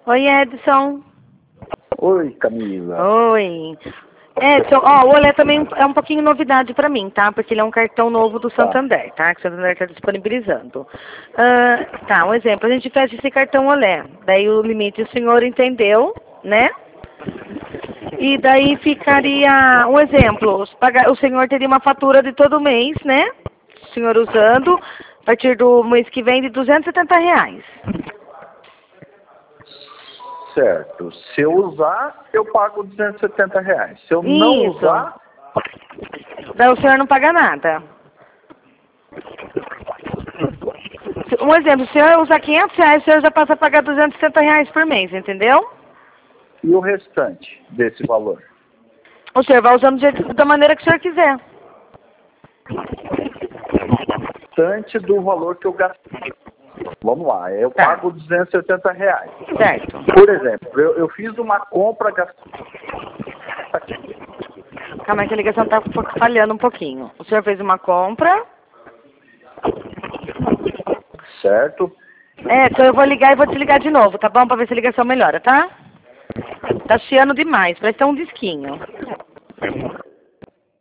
Oi, Edson. Oi, Camila. Oi. Edson, ó, o Olé também é um pouquinho novidade pra mim, tá? Porque ele é um cartão novo do Santander, tá? Que o Santander tá disponibilizando. Tá, um exemplo. A gente fecha esse cartão Olé. Daí o limite o senhor entendeu, né? E daí ficaria, um exemplo, o senhor teria uma fatura de todo mês, né? O senhor usando, a partir do mês que vem, de R$ 270. Certo. Se eu usar, eu pago R$ 270. Se eu não Isso. usar... Daí o senhor não paga nada. Um exemplo, se o senhor usar R$ 500, o senhor já passa a pagar R$ 270 por mês, entendeu? E o restante desse valor? O senhor vai usando da maneira que o senhor quiser. Restante do valor que eu gastei. Vamos lá, eu pago R$ 270. Certo. Por exemplo, eu fiz uma compra, gastei... Calma aí que a ligação tá falhando um pouquinho. O senhor fez uma compra. Certo? Então eu vou ligar e vou desligar de novo, tá bom? Pra ver se a ligação melhora, tá? Tá chiando demais, parece ter um disquinho.